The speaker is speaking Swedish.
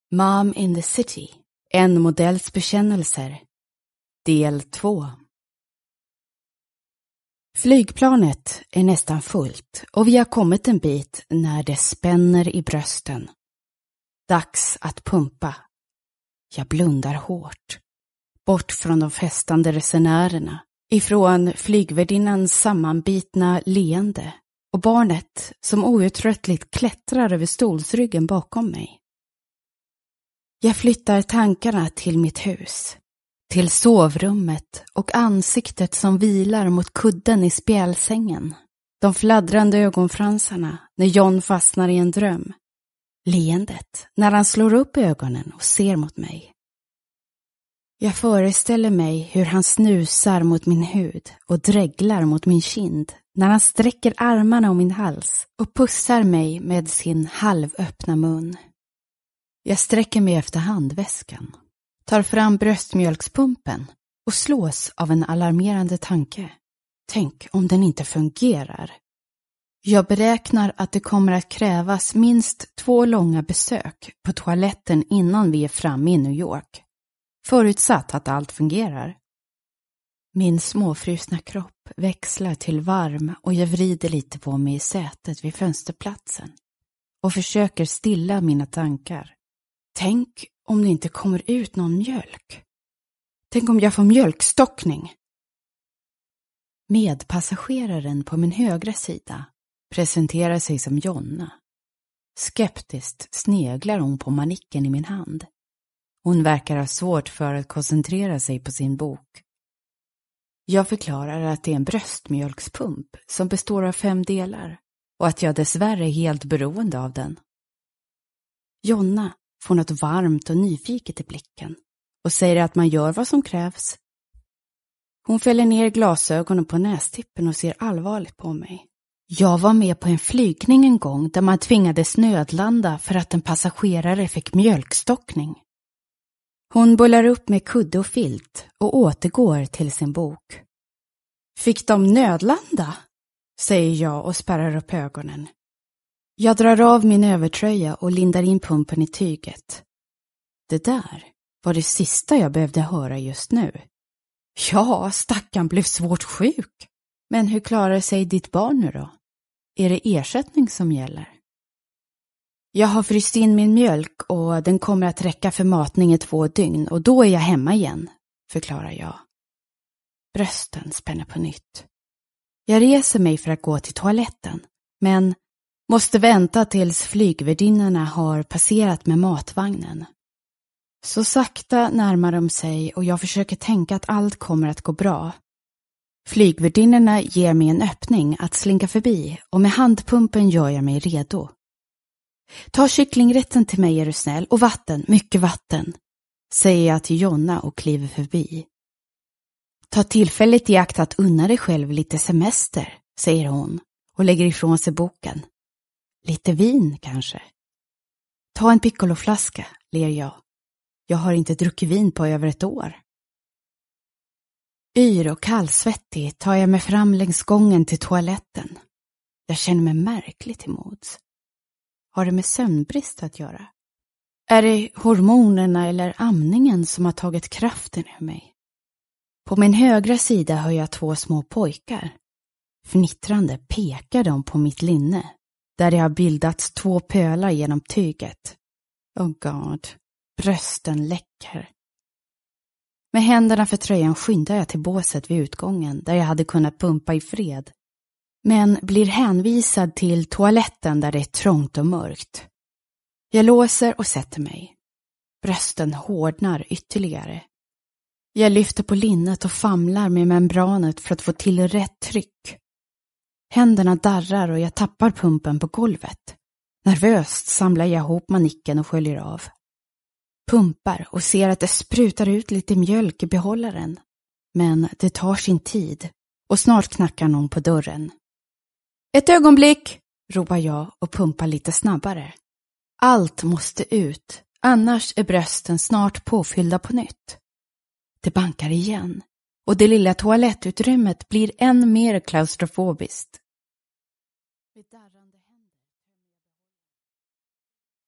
Mom in the City. En modells bekännelser. Del 2. Flygplanet är nästan fullt och vi har kommit en bit när det spänner i brösten. Dags att pumpa. Jag blundar hårt. Bort från de festande resenärerna. Ifrån flygvärdinnans sammanbitna leende. Och barnet som outtröttligt klättrar över stolsryggen bakom mig. Jag flyttar tankarna till mitt hus. Till sovrummet och ansiktet som vilar mot kudden i spjälsängen. De fladdrande ögonfransarna när John fastnar i en dröm. Leendet när han slår upp ögonen och ser mot mig. Jag föreställer mig hur han snusar mot min hud och dreglar mot min kind när han sträcker armarna om min hals och pussar mig med sin halvöppna mun. Jag sträcker mig efter handväskan, tar fram bröstmjölkspumpen och slås av en alarmerande tanke. Tänk om den inte fungerar. Jag beräknar att det kommer att krävas minst 2 långa besök på toaletten innan vi är framme i New York. Förutsatt att allt fungerar. Min småfrusna kropp växlar till varm och jag vrider lite på mig i sätet vid fönsterplatsen och försöker stilla mina tankar. Tänk om det inte kommer ut någon mjölk. Tänk om jag får mjölkstockning. Medpassageraren på min högra sida presenterar sig som Jonna. Skeptiskt sneglar hon på manicken i min hand. Hon verkar ha svårt för att koncentrera sig på sin bok. Jag förklarar att det är en bröstmjölkspump som består av 5 delar och att jag dessvärre är helt beroende av den. Jonna får något varmt och nyfiket i blicken och säger att man gör vad som krävs. Hon fäller ner glasögonen på nästippen och ser allvarligt på mig. Jag var med på en flygning en gång där man tvingades nödlanda för att en passagerare fick mjölkstockning. Hon bullar upp med kudde och filt och återgår till sin bok. Fick de nödlanda? Säger jag och spärrar upp ögonen. Jag drar av min övertröja och lindar in pumpen i tyget. Det där var det sista jag behövde höra just nu. Ja, stackarn blev svårt sjuk. Men hur klarar sig ditt barn nu då? Är det ersättning som gäller? Jag har fryst in min mjölk och den kommer att räcka för matning i 2 dygn och då är jag hemma igen, förklarar jag. Brösten spänner på nytt. Jag reser mig för att gå till toaletten, men måste vänta tills flygvärdinnorna har passerat med matvagnen. Så sakta närmar de sig och jag försöker tänka att allt kommer att gå bra. Flygvärdinnorna ger mig en öppning att slinka förbi och med handpumpen gör jag mig redo. Ta kycklingrätten till mig är du snäll och vatten, mycket vatten, säger jag till Jonna och kliver förbi. Ta tillfället i akt att unna dig själv lite semester, säger hon och lägger ifrån sig boken. Lite vin kanske. Ta en piccoloflaska, ler jag. Jag har inte druckit vin på över 1 år. Yr och kallsvettig tar jag mig fram längs gången till toaletten. Jag känner mig märkligt till mods. Har det med sömnbrist att göra? Är det hormonerna eller amningen som har tagit kraften ur mig? På min högra sida hör jag 2 små pojkar. Fnittrande pekar de på mitt linne, där det har bildats 2 pölar genom tyget. Oh God, brösten läcker. Med händerna för tröjan skyndar jag till båset vid utgången där jag hade kunnat pumpa i fred. Men blir hänvisad till toaletten där det är trångt och mörkt. Jag låser och sätter mig. Brösten hårdnar ytterligare. Jag lyfter på linnet och famlar med membranet för att få till rätt tryck. Händerna darrar och jag tappar pumpen på golvet. Nervöst samlar jag ihop manicken och sköljer av. Pumpar och ser att det sprutar ut lite mjölk i behållaren. Men det tar sin tid och snart knackar någon på dörren. Ett ögonblick, ropar jag och pumpar lite snabbare. Allt måste ut, annars är brösten snart påfyllda på nytt. Det bankar igen och det lilla toalettutrymmet blir än mer klaustrofobiskt.